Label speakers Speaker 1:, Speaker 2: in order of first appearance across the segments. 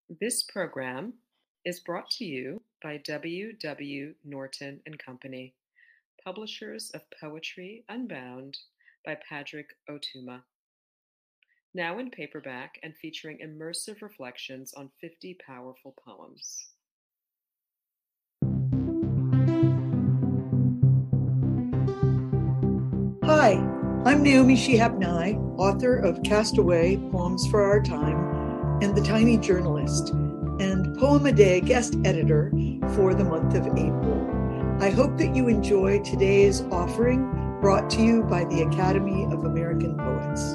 Speaker 1: This program is brought to you by W. W. Norton and Company, publishers of Poetry Unbound by Padraig Ó Tuama. Now in paperback and featuring immersive reflections on 50 powerful poems.
Speaker 2: Hi, I'm Naomi Shihab Nye, author of Castaway, Poems for Our Time, and The Tiny Journalist, and Poem a Day guest editor for the month of April. I hope that you enjoy today's offering brought to you by the Academy of American Poets.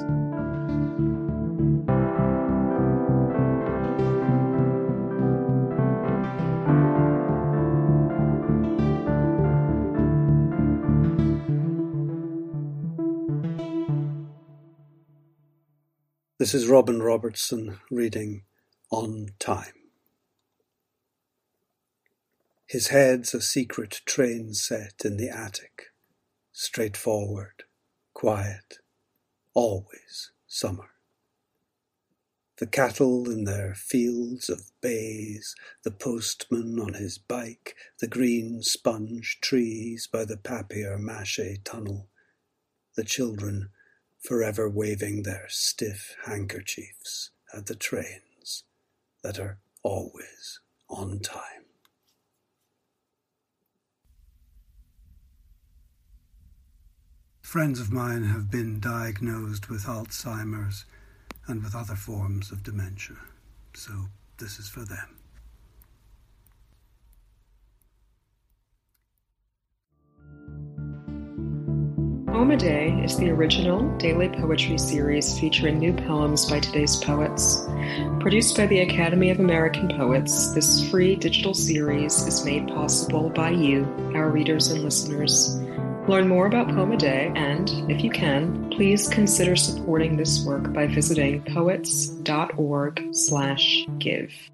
Speaker 3: This is Robin Robertson reading On Time. His head's a secret train set in the attic, straightforward, quiet, always summer. The cattle in their fields of bays, the postman on his bike, the green sponge trees by the papier-mâché tunnel, the children forever waving their stiff handkerchiefs at the trains that are always on time. Friends of mine have been diagnosed with Alzheimer's and with other forms of dementia, so this is for them.
Speaker 1: Poem a Day is the original daily poetry series featuring new poems by today's poets. Produced by the Academy of American Poets, this free digital series is made possible by you, our readers and listeners. Learn more about Poem a Day and, if you can, please consider supporting this work by visiting poets.org/give.